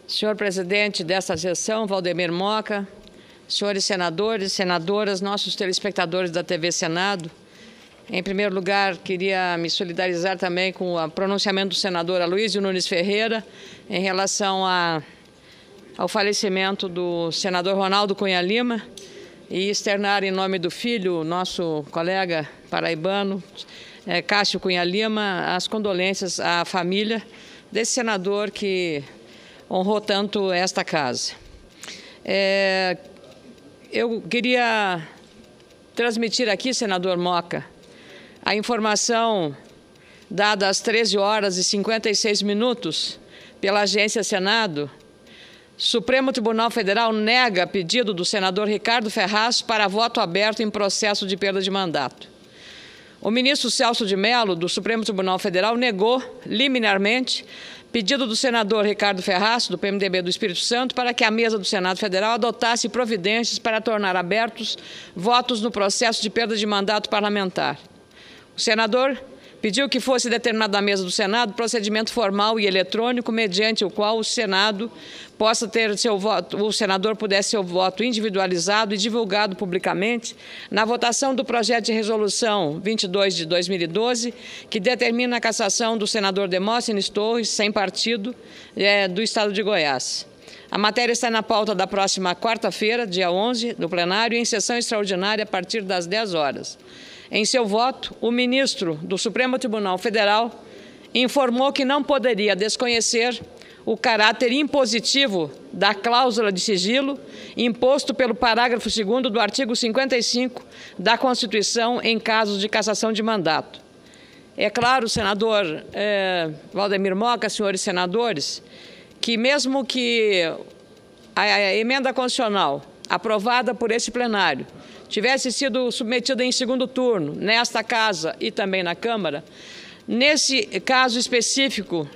Senhor presidente desta sessão, Valdemir Moca, senhores senadores, senadoras, nossos telespectadores da TV Senado, em primeiro lugar, queria me solidarizar também com o pronunciamento do senador Aloysio Nunes Ferreira em relação ao falecimento do senador Ronaldo Cunha Lima e externar em nome do filho, nosso colega paraibano, Cássio Cunha Lima, as condolências à família desse senador que honrou tanto esta casa. Eu queria transmitir aqui, senador Moca, a informação dada às 13h56 pela Agência Senado. Supremo Tribunal Federal nega pedido do senador Ricardo Ferraz para voto aberto em processo de perda de mandato. O ministro Celso de Mello, do Supremo Tribunal Federal, negou liminarmente pedido do senador Ricardo Ferraz, do PMDB do Espírito Santo, para que a mesa do Senado Federal adotasse providências para tornar abertos votos no processo de perda de mandato parlamentar. O senador pediu que fosse determinado à mesa do Senado procedimento formal e eletrônico, mediante o qual o Senado possa ter seu voto, o senador pudesse seu voto individualizado e divulgado publicamente na votação do projeto de resolução 22 de 2012, que determina a cassação do senador Demóstenes Torres, sem partido, do Estado de Goiás. A matéria está na pauta da próxima quarta-feira, dia 11, do plenário, em sessão extraordinária a partir das 10 horas. Em seu voto, o ministro do Supremo Tribunal Federal informou que não poderia desconhecer o caráter impositivo da cláusula de sigilo imposto pelo parágrafo 2º do artigo 55 da Constituição em casos de cassação de mandato. É claro, senador Valdemir Moca, senhores senadores, que mesmo que a emenda constitucional aprovada por esse plenário tivesse sido submetida em segundo turno, nesta Casa e também na Câmara, nesse caso específico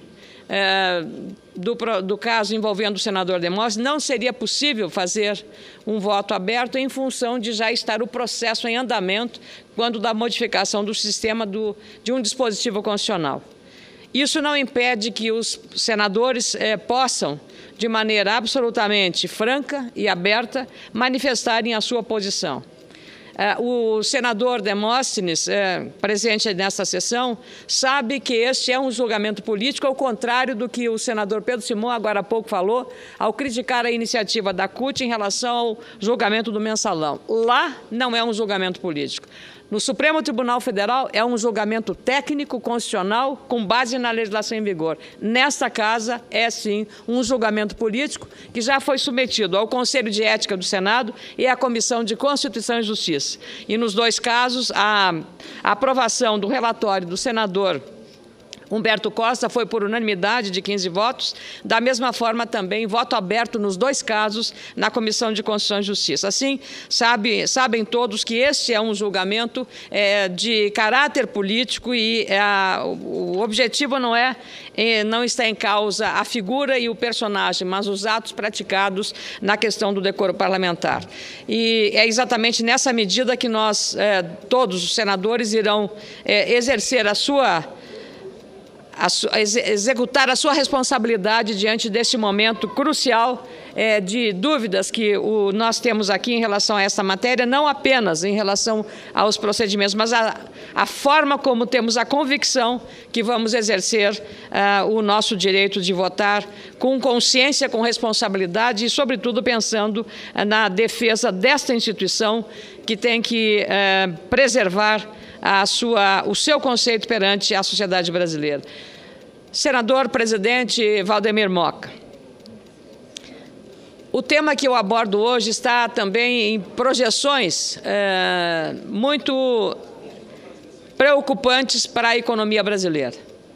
do caso envolvendo o senador Demóstenes, não seria possível fazer um voto aberto em função de já estar o processo em andamento quando da modificação do sistema de um dispositivo constitucional. Isso não impede que os senadores possam, de maneira absolutamente franca e aberta, manifestarem a sua posição. O senador Demóstenes, presente nesta sessão, sabe que este é um julgamento político, ao contrário do que o senador Pedro Simão agora há pouco falou, ao criticar a iniciativa da CUT em relação ao julgamento do mensalão. Lá não é um julgamento político. No Supremo Tribunal Federal é um julgamento técnico, constitucional, com base na legislação em vigor. Nesta Casa é, sim, um julgamento político que já foi submetido ao Conselho de Ética do Senado e à Comissão de Constituição e Justiça. E nos dois casos, a aprovação do relatório do senador Humberto Costa foi por unanimidade de 15 votos, da mesma forma também voto aberto nos dois casos na Comissão de Constituição e Justiça. Assim, sabem todos que este é um julgamento de caráter político e o objetivo não está em causa a figura e o personagem, mas os atos praticados na questão do decoro parlamentar. E é exatamente nessa medida que nós, todos os senadores, irão exercer executar a sua responsabilidade diante deste momento crucial de dúvidas que nós temos aqui em relação a essa matéria, não apenas em relação aos procedimentos, mas a forma como temos a convicção que vamos exercer o nosso direito de votar com consciência, com responsabilidade e, sobretudo, pensando na defesa desta instituição que tem que preservar o seu conceito perante a sociedade brasileira. Senador presidente Valdemir Moca, o tema que eu abordo hoje está também em projeções muito preocupantes para a economia brasileira.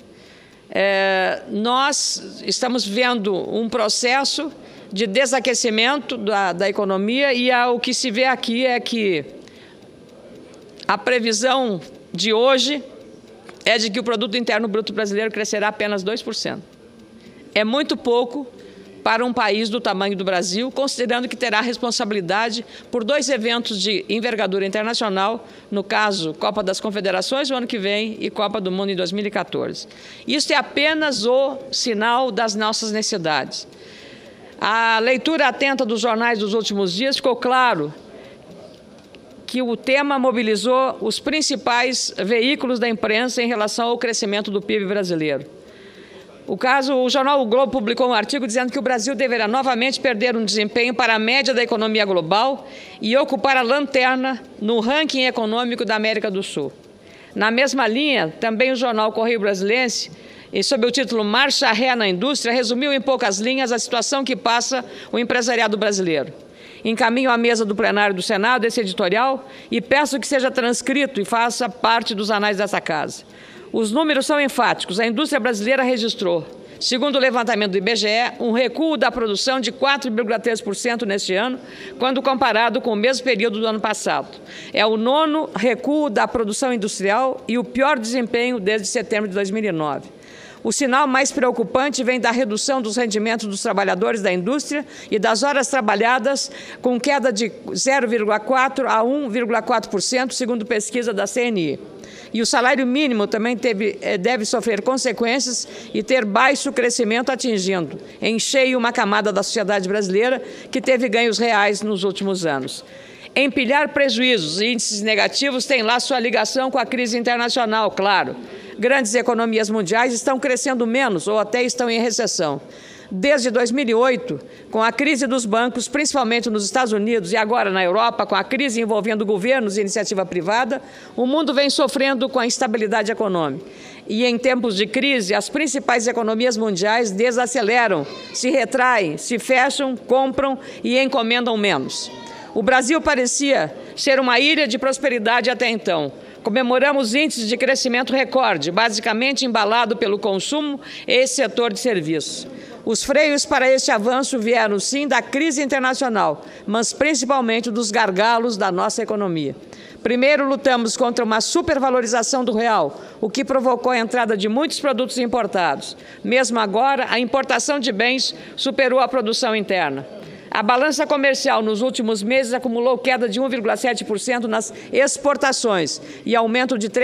Nós estamos vendo um processo de desaquecimento da economia e o que se vê aqui é que a previsão de hoje é de que o Produto Interno Bruto brasileiro crescerá apenas 2%. É muito pouco para um país do tamanho do Brasil, considerando que terá responsabilidade por dois eventos de envergadura internacional, no caso, Copa das Confederações o ano que vem e Copa do Mundo em 2014. Isso é apenas o sinal das nossas necessidades. A leitura atenta dos jornais dos últimos dias ficou claro que o tema mobilizou os principais veículos da imprensa em relação ao crescimento do PIB brasileiro. O jornal O Globo publicou um artigo dizendo que o Brasil deverá novamente perder um desempenho para a média da economia global e ocupar a lanterna no ranking econômico da América do Sul. Na mesma linha, também o jornal Correio Brasiliense, sob o título Marcha Ré na Indústria, resumiu em poucas linhas a situação que passa o empresariado brasileiro. Encaminho à mesa do plenário do Senado esse editorial e peço que seja transcrito e faça parte dos anais dessa casa. Os números são enfáticos. A indústria brasileira registrou, segundo o levantamento do IBGE, um recuo da produção de 4,3% neste ano, quando comparado com o mesmo período do ano passado. É o 9º recuo da produção industrial e o pior desempenho desde setembro de 2009. O sinal mais preocupante vem da redução dos rendimentos dos trabalhadores da indústria e das horas trabalhadas, com queda de 0,4% a 1,4%, segundo pesquisa da CNI. E o salário mínimo também deve sofrer consequências e ter baixo crescimento, atingindo em cheio uma camada da sociedade brasileira que teve ganhos reais nos últimos anos. Empilhar prejuízos e índices negativos tem lá sua ligação com a crise internacional, claro. Grandes economias mundiais estão crescendo menos ou até estão em recessão. Desde 2008, com a crise dos bancos, principalmente nos Estados Unidos e agora na Europa, com a crise envolvendo governos e iniciativa privada, o mundo vem sofrendo com a instabilidade econômica. E em tempos de crise, as principais economias mundiais desaceleram, se retraem, se fecham, compram e encomendam menos. O Brasil parecia ser uma ilha de prosperidade até então. Comemoramos índices de crescimento recorde, basicamente embalado pelo consumo e setor de serviços. Os freios para este avanço vieram, sim, da crise internacional, mas principalmente dos gargalos da nossa economia. Primeiro, lutamos contra uma supervalorização do real, o que provocou a entrada de muitos produtos importados. Mesmo agora, a importação de bens superou a produção interna. A balança comercial nos últimos meses acumulou queda de 1,7% nas exportações e aumento de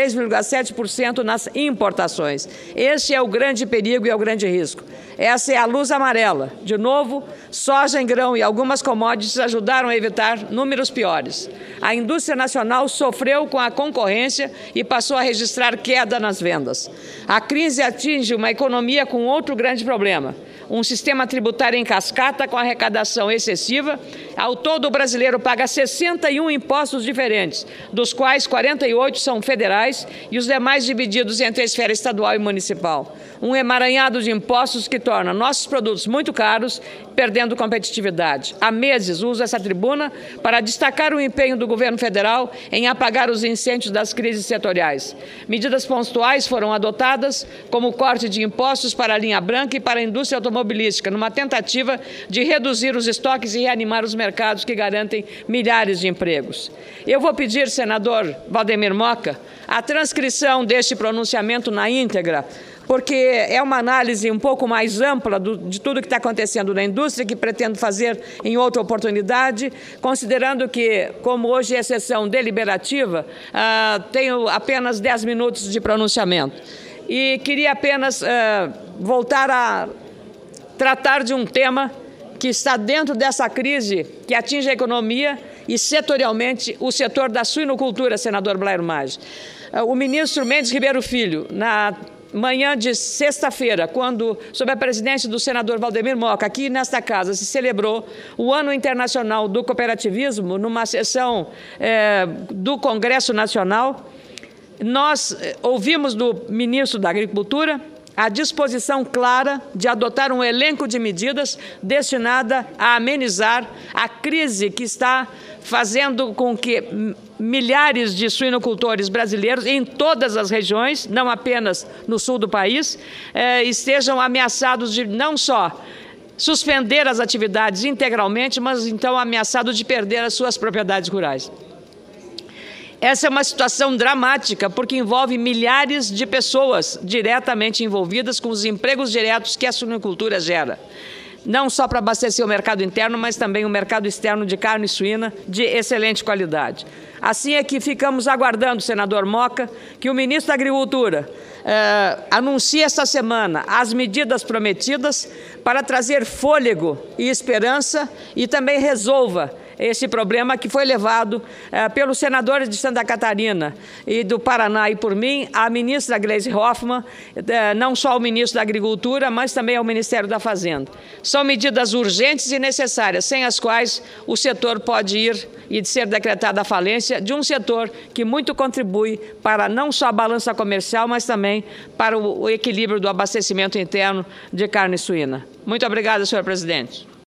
3,7% nas importações. Este é o grande perigo e é o grande risco. Essa é a luz amarela. De novo, soja em grão e algumas commodities ajudaram a evitar números piores. A indústria nacional sofreu com a concorrência e passou a registrar queda nas vendas. A crise atinge uma economia com outro grande problema: um sistema tributário em cascata com arrecadação excessiva. Ao todo, o brasileiro paga 61 impostos diferentes, dos quais 48 são federais e os demais divididos entre a esfera estadual e municipal. Um emaranhado de impostos que torna nossos produtos muito caros, perdendo competitividade. Há meses uso essa tribuna para destacar o empenho do governo federal em apagar os incêndios das crises setoriais. Medidas pontuais foram adotadas, como o corte de impostos para a linha branca e para a indústria automobilística, numa tentativa de reduzir os estoques e reanimar os mercados que garantem milhares de empregos. Eu vou pedir, senador Valdemir Moca, a transcrição deste pronunciamento na íntegra, porque é uma análise um pouco mais ampla de tudo que está acontecendo na indústria, que pretendo fazer em outra oportunidade, considerando que, como hoje é sessão deliberativa, tenho apenas 10 minutos de pronunciamento. E queria apenas voltar a tratar de um tema que está dentro dessa crise que atinge a economia e, setorialmente, o setor da suinocultura, senador Blairo Maggi. O ministro Mendes Ribeiro Filho, na manhã de sexta-feira, quando, sob a presidência do senador Valdemir Moca, aqui nesta casa, se celebrou o Ano Internacional do Cooperativismo, numa sessão do Congresso Nacional, nós ouvimos do ministro da Agricultura a disposição clara de adotar um elenco de medidas destinada a amenizar a crise que está fazendo com que milhares de suinocultores brasileiros em todas as regiões, não apenas no sul do país, estejam ameaçados de não só suspender as atividades integralmente, mas então ameaçados de perder as suas propriedades rurais. Essa é uma situação dramática, porque envolve milhares de pessoas diretamente envolvidas com os empregos diretos que a suinocultura gera. não só para abastecer o mercado interno, mas também o mercado externo de carne suína de excelente qualidade. Assim é que ficamos aguardando, senador Moca, que o ministro da Agricultura anuncie esta semana as medidas prometidas para trazer fôlego e esperança e também resolva esse problema que foi levado pelos senadores de Santa Catarina e do Paraná e por mim, a ministra Gleisi Hoffmann, não só ao ministro da Agricultura, mas também ao Ministério da Fazenda. São medidas urgentes e necessárias, sem as quais o setor pode ir e ser decretada a falência de um setor que muito contribui para não só a balança comercial, mas também para o equilíbrio do abastecimento interno de carne suína. Muito obrigada, senhor presidente.